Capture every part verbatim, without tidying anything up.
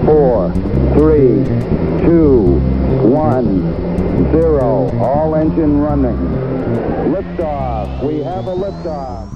four, three, two, one, zero. All engine running. Liftoff. We have a liftoff.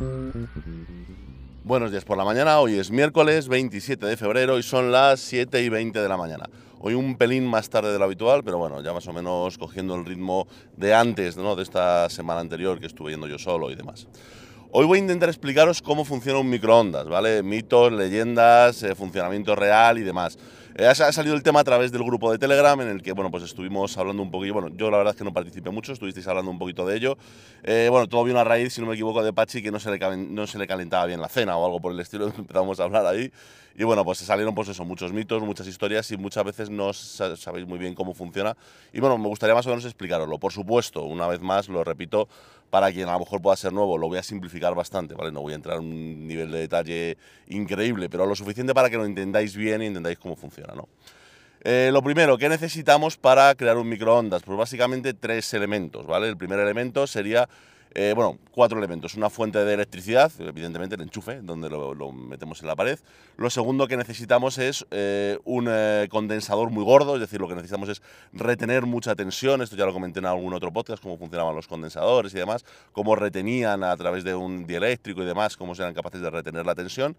Buenos días por la mañana, hoy es miércoles veintisiete de febrero y son las siete y veinte de la mañana. Hoy un pelín más tarde de lo habitual, pero bueno, ya más o menos cogiendo el ritmo de antes, ¿no? De esta semana anterior que estuve yendo yo solo y demás. Hoy voy a intentar explicaros cómo funciona un microondas, ¿vale? Mitos, leyendas, eh, funcionamiento real y demás. Eh, ha salido el tema a través del grupo de Telegram en el que, bueno, pues estuvimos hablando un poquillo. Bueno, yo la verdad es que no participé mucho, estuvisteis hablando un poquito de ello. Eh, bueno, todo vino a raíz, si no me equivoco, de Pachi, que no se, le, no se le calentaba bien la cena o algo por el estilo. Empezamos a hablar ahí. Y bueno, pues se salieron pues eso, muchos mitos, muchas historias y muchas veces no sabéis muy bien cómo funciona. Y bueno, me gustaría más o menos explicaroslo. Por supuesto, una vez más, lo repito, para quien a lo mejor pueda ser nuevo, lo voy a simplificar bastante, ¿vale? No voy a entrar en un nivel de detalle increíble, pero lo suficiente para que lo entendáis bien y entendáis cómo funciona, ¿no? Eh, lo primero, ¿qué necesitamos para crear un microondas? Pues básicamente tres elementos, ¿vale? El primer elemento sería, eh, bueno, cuatro elementos. Una fuente de electricidad, evidentemente el enchufe, donde lo, lo metemos en la pared. Lo segundo que necesitamos es eh, un eh, condensador muy gordo, es decir, lo que necesitamos es retener mucha tensión. Esto ya lo comenté en algún otro podcast, cómo funcionaban los condensadores y demás, cómo retenían a través de un dieléctrico y demás, cómo eran capaces de retener la tensión.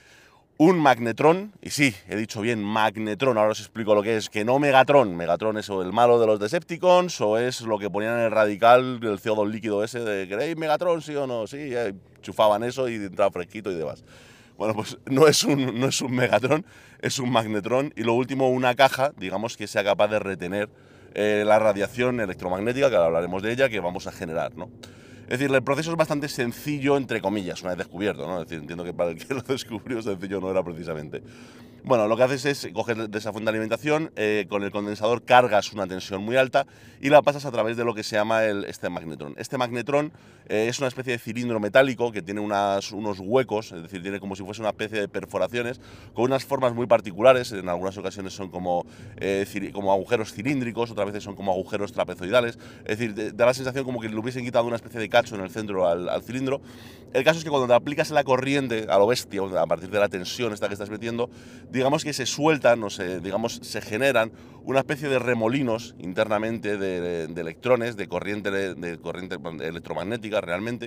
Un magnetrón, y sí, he dicho bien magnetrón, ahora os explico lo que es, que no Megatron. Megatron es o el malo de los Decepticons o es lo que ponían en el radical del C O dos líquido ese de ¿queréis Megatron, sí o no? Sí, eh, chufaban eso y entraba fresquito y demás. Bueno, pues no es, un, no es un Megatron, es un magnetrón. Y lo último, una caja, digamos, que sea capaz de retener eh, la radiación electromagnética, que ahora hablaremos de ella, que vamos a generar, ¿no? Es decir, el proceso es bastante sencillo, entre comillas, una vez descubierto, ¿no? Es decir, entiendo que para el que lo descubrió sencillo no era precisamente. Bueno, lo que haces es coger de esa fuente de alimentación, eh, con el condensador cargas una tensión muy alta y la pasas a través de lo que se llama el, este magnetrón. Este magnetrón eh, es una especie de cilindro metálico que tiene unas, unos huecos, es decir, tiene como si fuese una especie de perforaciones con unas formas muy particulares. En algunas ocasiones son como, eh, como agujeros cilíndricos, otras veces son como agujeros trapezoidales. Es decir, da la sensación como que le hubiesen quitado una especie de cacho en el centro al, al cilindro. El caso es que cuando te aplicas la corriente a lo bestia, a partir de la tensión esta que estás metiendo, digamos que se sueltan, o se, digamos, se generan una especie de remolinos internamente de, de electrones, de corriente, de corriente electromagnética realmente,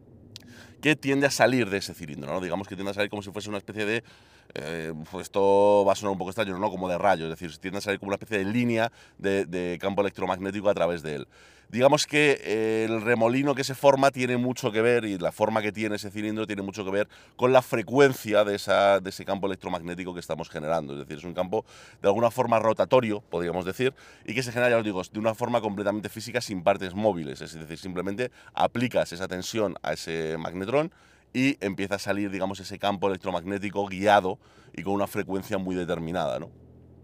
que tiende a salir de ese cilindro, ¿no? Digamos que tiende a salir como si fuese una especie de, eh, pues esto va a sonar un poco extraño, ¿no? Como de rayos, es decir, tiende a salir como una especie de línea de, de campo electromagnético a través de él. Digamos que eh, el remolino que se forma tiene mucho que ver, y la forma que tiene ese cilindro tiene mucho que ver con la frecuencia de, esa, de ese campo electromagnético que estamos generando. Es decir, es un campo de alguna forma rotatorio, podríamos decir, y que se genera, ya os digo, de una forma completamente física sin partes móviles. Es decir, simplemente aplicas esa tensión a ese magnetrón y empieza a salir, digamos, ese campo electromagnético guiado y con una frecuencia muy determinada, ¿no?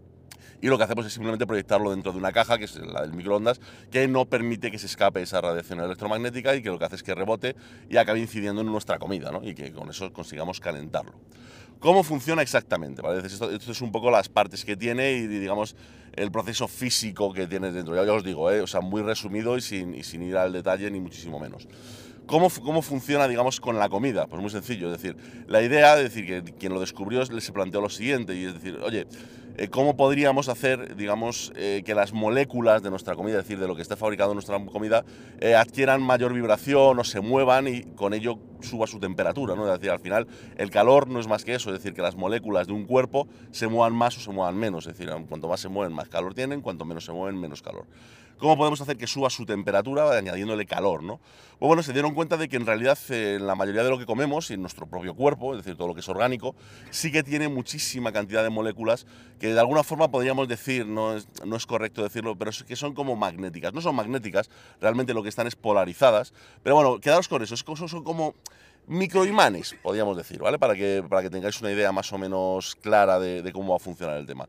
Y lo que hacemos es simplemente proyectarlo dentro de una caja, que es la del microondas, que no permite que se escape esa radiación electromagnética y que lo que hace es que rebote y acabe incidiendo en nuestra comida, ¿no? Y que con eso consigamos calentarlo. ¿Cómo funciona exactamente? ¿Vale? Esto, esto es un poco las partes que tiene y, digamos, el proceso físico que tiene dentro. Ya, ya os digo, ¿eh? O sea, muy resumido y sin, y sin ir al detalle ni muchísimo menos. ¿Cómo, ¿Cómo funciona, digamos, con la comida? Pues muy sencillo, es decir, la idea, es decir, que quien lo descubrió se planteó lo siguiente, y es decir, oye, eh, ¿cómo podríamos hacer, digamos, eh, que las moléculas de nuestra comida, es decir, de lo que esté fabricado en nuestra comida, eh, adquieran mayor vibración o se muevan y con ello suba su temperatura, ¿no? Es decir, al final, el calor no es más que eso, es decir, que las moléculas de un cuerpo se muevan más o se muevan menos, es decir, cuanto más se mueven, más calor tienen, cuanto menos se mueven, menos calor. ¿Cómo podemos hacer que suba su temperatura añadiéndole calor, ¿no? Pues bueno, se dieron cuenta de que en realidad eh, la mayoría de lo que comemos y en nuestro propio cuerpo, es decir, todo lo que es orgánico, sí que tiene muchísima cantidad de moléculas que de alguna forma podríamos decir, no es, no es correcto decirlo, pero es que son como magnéticas. No son magnéticas, realmente lo que están es polarizadas, pero bueno, quedaros con eso, es, son como microimanes, podríamos decir, ¿vale? Para que, para que tengáis una idea más o menos clara de, de cómo va a funcionar el tema.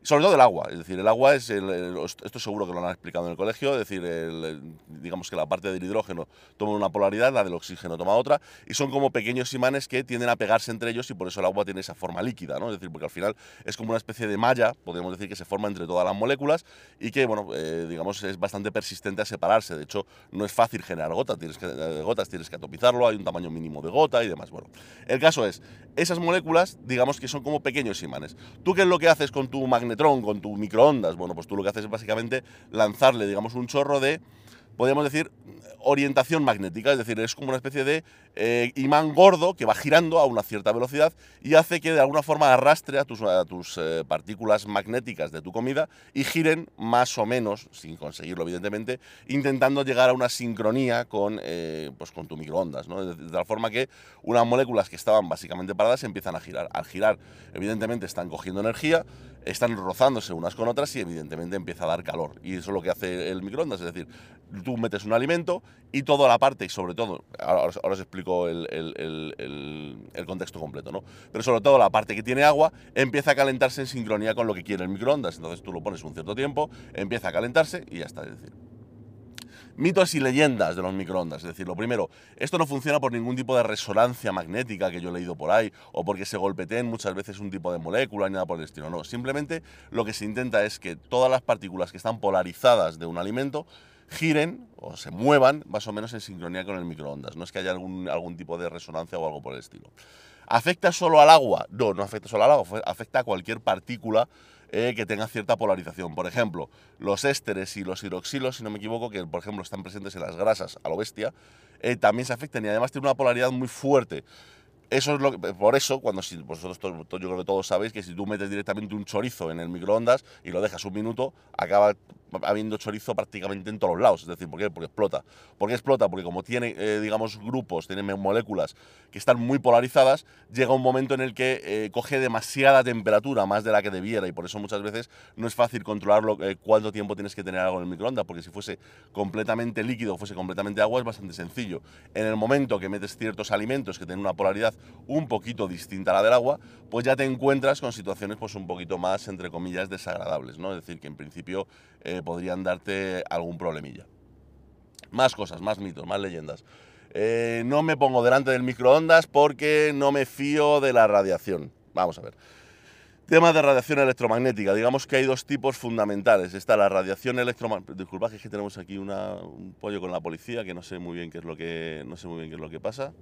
Sobre todo el agua, es decir, el agua es, el, el, esto seguro que lo han explicado en el colegio, es decir, el, el, digamos que la parte del hidrógeno toma una polaridad, la del oxígeno toma otra, y son como pequeños imanes que tienden a pegarse entre ellos y por eso el agua tiene esa forma líquida, ¿no? Es decir, porque al final es como una especie de malla, podríamos decir, que se forma entre todas las moléculas y que, bueno, eh, digamos, es bastante persistente a separarse. De hecho, no es fácil generar gotas, tienes que, eh, gotas, tienes que atomizarlo, hay un tamaño mínimo de gota y demás. Bueno, el caso es, esas moléculas, digamos que son como pequeños imanes. ¿Tú qué es lo que haces con tu magnetron, con tu microondas? Bueno, pues tú lo que haces es básicamente lanzarle, digamos, un chorro de, podríamos decir, orientación magnética, es decir, es como una especie de eh, imán gordo que va girando a una cierta velocidad y hace que de alguna forma arrastre a tus, a tus eh, partículas magnéticas de tu comida y giren más o menos, sin conseguirlo evidentemente, intentando llegar a una sincronía con, eh, pues con tu microondas, ¿no? De, de tal forma que unas moléculas que estaban básicamente paradas empiezan a girar. Al girar, evidentemente, están cogiendo energía, están rozándose unas con otras y evidentemente empieza a dar calor. Y eso es lo que hace el microondas, es decir, tú metes un alimento y toda la parte, y sobre todo, ahora, ahora os explico el, el, el, el, el contexto completo, ¿no? Pero sobre todo la parte que tiene agua empieza a calentarse en sincronía con lo que quiere el microondas. Entonces tú lo pones un cierto tiempo, empieza a calentarse y ya está. Es decir, mitos y leyendas de los microondas. Es decir, lo primero, esto no funciona por ningún tipo de resonancia magnética que yo he leído por ahí, o porque se golpeteen muchas veces un tipo de molécula, ni nada por el estilo. No, simplemente lo que se intenta es que todas las partículas que están polarizadas de un alimento giren o se muevan más o menos en sincronía con el microondas. No es que haya algún, algún tipo de resonancia o algo por el estilo. ¿Afecta solo al agua? No, no afecta solo al agua, afecta a cualquier partícula eh, que tenga cierta polarización. Por ejemplo, los ésteres y los hidroxilos, si no me equivoco, que por ejemplo están presentes en las grasas a lo bestia, eh, también se afectan y además tienen una polaridad muy fuerte. Eso es lo que, por eso, cuando si, vosotros, yo creo que todos sabéis que si tú metes directamente un chorizo en el microondas y lo dejas un minuto, acaba habiendo chorizo prácticamente en todos los lados. Es decir, ¿por qué? Porque explota. ¿Por qué explota? Porque como tiene, eh, digamos, grupos, tiene moléculas que están muy polarizadas, llega un momento en el que eh, coge demasiada temperatura, más de la que debiera, y por eso muchas veces no es fácil controlar eh, cuánto tiempo tienes que tener algo en el microondas, porque si fuese completamente líquido, fuese completamente agua, es bastante sencillo. En el momento que metes ciertos alimentos que tienen una polaridad un poquito distinta a la del agua, pues ya te encuentras con situaciones pues un poquito más, entre comillas, desagradables, ¿no? Es decir, que en principio eh, podrían darte algún problemilla. Más cosas, más mitos, más leyendas. Eh, no me pongo delante del microondas porque no me fío de la radiación. Vamos a ver. Tema de radiación electromagnética. Digamos que hay dos tipos fundamentales. Está la radiación electromagnética. Disculpad, es que tenemos aquí una, un pollo con la policía que no sé muy bien qué es lo que no sé muy bien qué es lo que pasa.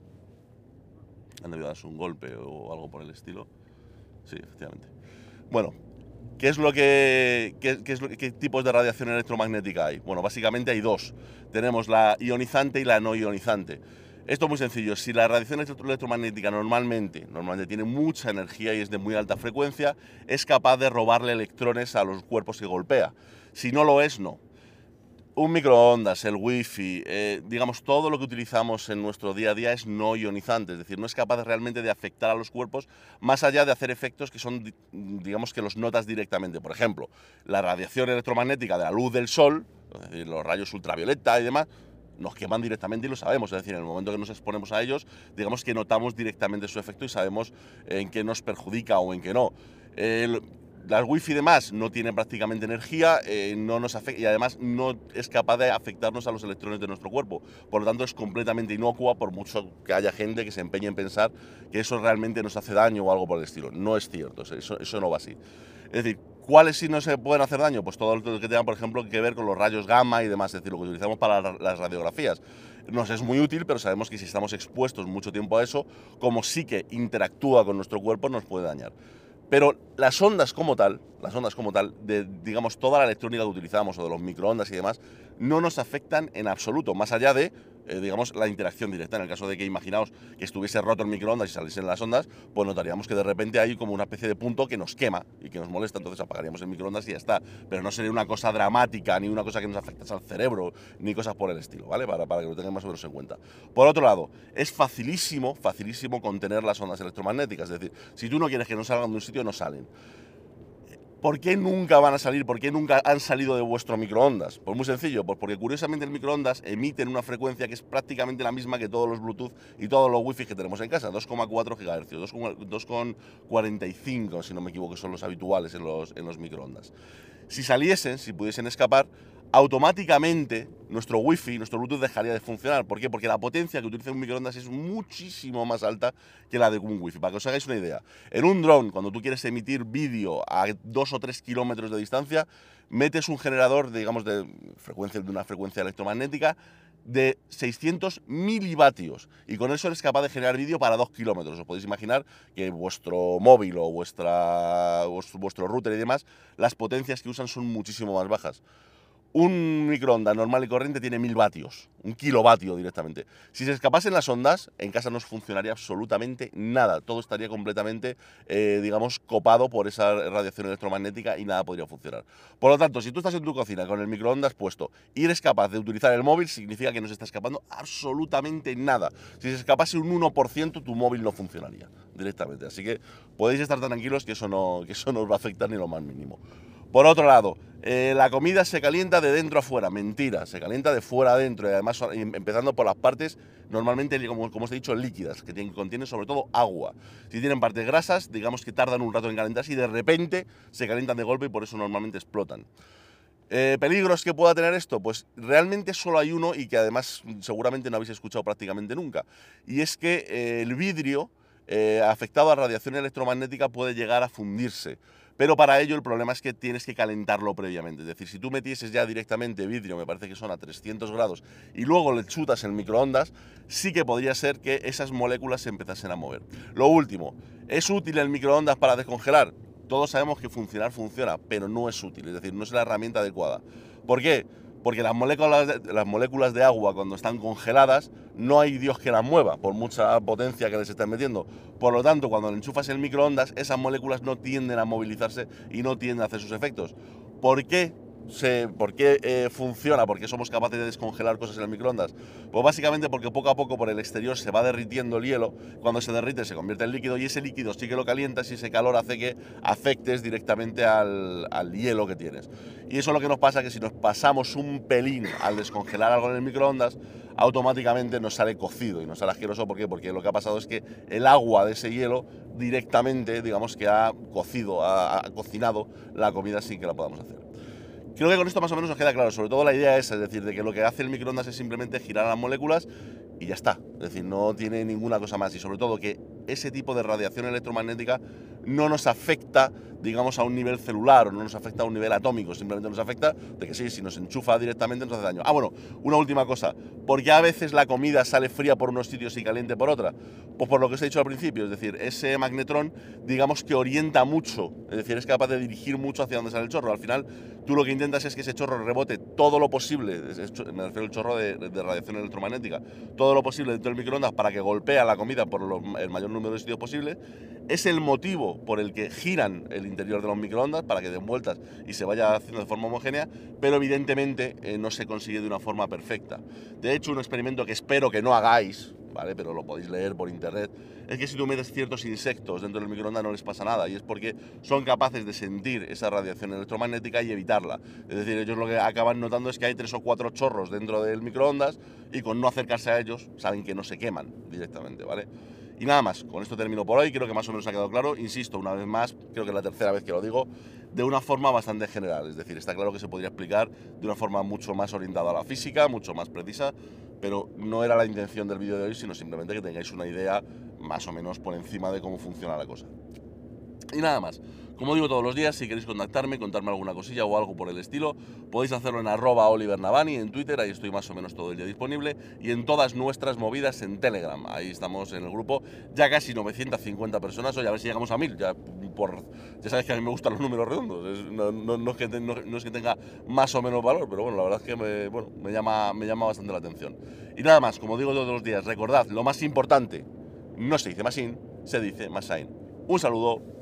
Han debido darse un golpe o algo por el estilo. Sí, efectivamente. Bueno, ¿qué es lo que qué, qué es lo, qué tipos de radiación electromagnética hay? Bueno, básicamente hay dos. Tenemos la ionizante y la no ionizante. Esto es muy sencillo. Si la radiación electromagnética normalmente, normalmente tiene mucha energía y es de muy alta frecuencia, es capaz de robarle electrones a los cuerpos que golpea. Si no lo es, no. Un microondas, el wifi, eh, digamos, todo lo que utilizamos en nuestro día a día es no ionizante, es decir, no es capaz realmente de afectar a los cuerpos más allá de hacer efectos que son, digamos, que los notas directamente. Por ejemplo, la radiación electromagnética de la luz del sol, es decir, los rayos ultravioleta y demás, nos queman directamente y lo sabemos, es decir, en el momento que nos exponemos a ellos, digamos que notamos directamente su efecto y sabemos en qué nos perjudica o en qué no. El, Las wifi y demás no tienen prácticamente energía, eh, no nos afecta, y además no es capaz de afectarnos a los electrones de nuestro cuerpo. Por lo tanto, es completamente inocua, por mucho que haya gente que se empeñe en pensar que eso realmente nos hace daño o algo por el estilo. No es cierto, eso, eso no va así. Es decir, ¿cuáles sí no se pueden hacer daño? Pues todo lo que tenga, por ejemplo, que ver con los rayos gamma y demás, es decir, lo que utilizamos para las radiografías. Nos es muy útil, pero sabemos que si estamos expuestos mucho tiempo a eso, como sí que interactúa con nuestro cuerpo, nos puede dañar. Pero las ondas como tal, las ondas como tal, de, digamos, toda la electrónica que utilizamos o de los microondas y demás, no nos afectan en absoluto, más allá de, eh, digamos, la interacción directa. En el caso de que, imaginaos, que estuviese roto el microondas y saliesen las ondas, pues notaríamos que de repente hay como una especie de punto que nos quema y que nos molesta, entonces apagaríamos el microondas y ya está. Pero no sería una cosa dramática, ni una cosa que nos afectase al cerebro, ni cosas por el estilo, ¿vale? Para, para que lo tengamos más o menos en cuenta. Por otro lado, es facilísimo, facilísimo contener las ondas electromagnéticas, es decir, si tú no quieres que no salgan de un sitio, no salen. ¿Por qué nunca van a salir? ¿Por qué nunca han salido de vuestro microondas? Pues muy sencillo, pues porque curiosamente el microondas emite una frecuencia que es prácticamente la misma que todos los Bluetooth y todos los Wi-Fi que tenemos en casa, dos coma cuatro gigahercios, dos coma cuarenta y cinco, si no me equivoco, son los habituales en los, en los microondas. Si saliesen, si pudiesen escapar, automáticamente nuestro Wi-Fi, nuestro Bluetooth dejaría de funcionar. ¿Por qué? Porque la potencia que utiliza un microondas es muchísimo más alta que la de un Wi-Fi. Para que os hagáis una idea, en un drone, cuando tú quieres emitir vídeo a dos o tres kilómetros de distancia, metes un generador, digamos, de, frecuencia, de una frecuencia electromagnética de seiscientos milivatios, y con eso eres capaz de generar vídeo para dos kilómetros. Os podéis imaginar que vuestro móvil o vuestra, vuestro router y demás, las potencias que usan son muchísimo más bajas. Un microondas normal y corriente tiene mil vatios, un kilovatio directamente. Si se escapasen las ondas, en casa no os funcionaría absolutamente nada. Todo estaría completamente, eh, digamos, copado por esa radiación electromagnética y nada podría funcionar. Por lo tanto, si tú estás en tu cocina con el microondas puesto y eres capaz de utilizar el móvil, significa que no se está escapando absolutamente nada. Si se escapase un uno por ciento, tu móvil no funcionaría directamente. Así que podéis estar tan tranquilos que eso no, que eso no os va a afectar ni lo más mínimo. Por otro lado, eh, la comida se calienta de dentro a fuera. Mentira, se calienta de fuera a dentro, y además empezando por las partes normalmente, como, como os he dicho, líquidas, que tienen, contienen sobre todo agua. Si tienen partes grasas, digamos que tardan un rato en calentarse y de repente se calientan de golpe y por eso normalmente explotan. Eh, ¿Peligros que pueda tener esto? Pues realmente solo hay uno, y que además seguramente no habéis escuchado prácticamente nunca, y es que eh, el vidrio eh, afectado a radiación electromagnética puede llegar a fundirse. Pero para ello el problema es que tienes que calentarlo previamente. Es decir, si tú metieses ya directamente vidrio, me parece que son a trescientos grados, y luego le chutas el microondas, sí que podría ser que esas moléculas se empezasen a mover. Lo último, ¿es útil el microondas para descongelar? Todos sabemos que funcionar funciona, pero no es útil, es decir, no es la herramienta adecuada. ¿Por qué? Porque las moléculas, de, las moléculas de agua, cuando están congeladas, no hay Dios que las mueva, por mucha potencia que les estén metiendo. Por lo tanto, cuando le enchufas el microondas, esas moléculas no tienden a movilizarse y no tienden a hacer sus efectos. ¿Por qué? Se, ¿Por qué eh, funciona? ¿Por qué somos capaces de descongelar cosas en el microondas? Pues básicamente porque poco a poco por el exterior se va derritiendo el hielo. Cuando se derrite se convierte en líquido, y ese líquido sí que lo calientas, y ese calor hace que afectes directamente al, al hielo que tienes. Y eso es lo que nos pasa, que si nos pasamos un pelín al descongelar algo en el microondas, automáticamente nos sale cocido y nos sale asqueroso. ¿Por qué? Porque lo que ha pasado es que el agua de ese hielo directamente, digamos que ha cocido, ha, ha cocinado la comida sin que la podamos hacer. Creo que con esto más o menos nos queda claro. Sobre todo la idea es, es decir, de que lo que hace el microondas es simplemente girar las moléculas y ya está. Es decir, no tiene ninguna cosa más. Y sobre todo que ese tipo de radiación electromagnética no nos afecta, digamos, a un nivel celular, o no nos afecta a un nivel atómico. Simplemente nos afecta de que sí, si nos enchufa directamente nos hace daño. Ah, bueno, una última cosa. ¿Por qué a veces la comida sale fría por unos sitios y caliente por otra? Pues por lo que os he dicho al principio. Es decir, ese magnetrón, digamos que orienta mucho. Es decir, es capaz de dirigir mucho hacia donde sale el chorro. Al final, tú lo que intentas es que ese chorro rebote todo lo posible, me refiero al chorro de, de radiación electromagnética, todo lo posible dentro del microondas para que golpee la comida por lo, el mayor número de sitios posible. Es el motivo por el que giran el interior de los microondas, para que den vueltas y se vaya haciendo de forma homogénea, pero evidentemente eh, no se consigue de una forma perfecta. De hecho, un experimento que espero que no hagáis, ¿vale?, pero lo podéis leer por internet, es que si tú metes ciertos insectos dentro del microondas no les pasa nada, y es porque son capaces de sentir esa radiación electromagnética y evitarla. Es decir, ellos lo que acaban notando es que hay tres o cuatro chorros dentro del microondas, y con no acercarse a ellos saben que no se queman directamente, ¿vale? Y nada más, con esto termino por hoy. Creo que más o menos ha quedado claro. Insisto, una vez más, creo que es la tercera vez que lo digo, de una forma bastante general. Es decir, está claro que se podría explicar de una forma mucho más orientada a la física, mucho más precisa, pero no era la intención del vídeo de hoy, sino simplemente que tengáis una idea más o menos por encima de cómo funciona la cosa. Y nada más. Como digo todos los días, si queréis contactarme, contarme alguna cosilla o algo por el estilo, podéis hacerlo en arroba Oliver Navani en Twitter, ahí estoy más o menos todo el día disponible, y en todas nuestras movidas en Telegram. Ahí estamos en el grupo, ya casi novecientas cincuenta personas. Oye, a ver si llegamos a mil. Ya, por, ya sabéis que a mí me gustan los números redondos, es, no, no, no, es que, no, no es que tenga más o menos valor, pero bueno, la verdad es que me, bueno, me, llama, me llama bastante la atención. Y nada más, como digo todos los días, recordad, lo más importante, no se dice Masin, se dice Masain. Un saludo.